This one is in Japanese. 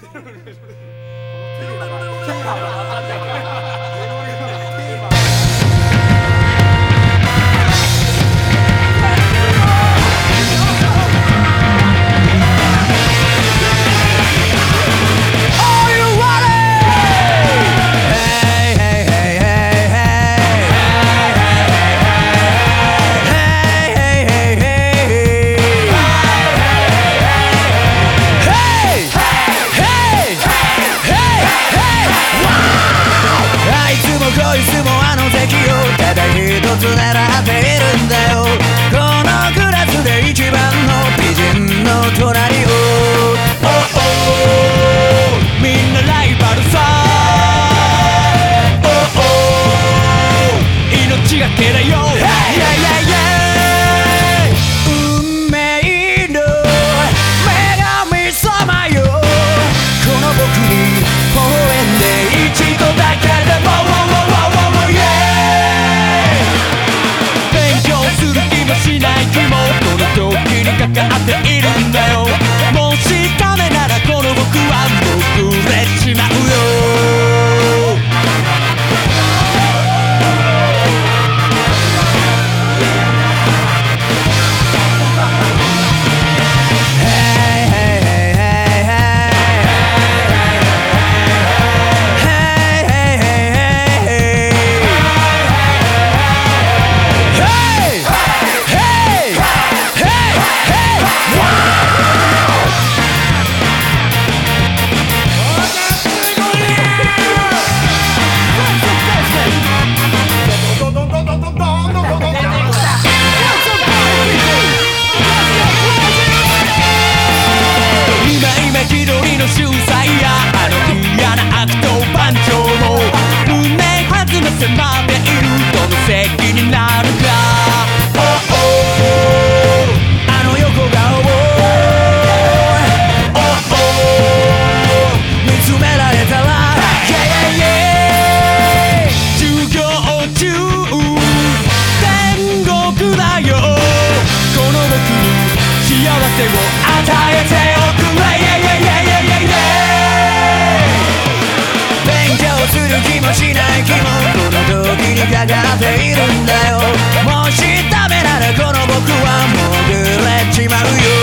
ただ一つ狙っているんだよ。このクラスで一番の美人の隣を、みんなライバルさ、命がけだよ。運命の女神様よ、この僕に微笑んで一度だけでもしない気もこの時にかかっているんだよ。もしダメならこの僕はもう触れちまうよ。迫っているどの席になるか、あの横顔を見つめられたら、授業中天国だよ。この僕に幸せを与えておくれ。勉強する気もしない気もこの時にかかっているんだよ。もしダメならこの僕はもうぐれちまうよ。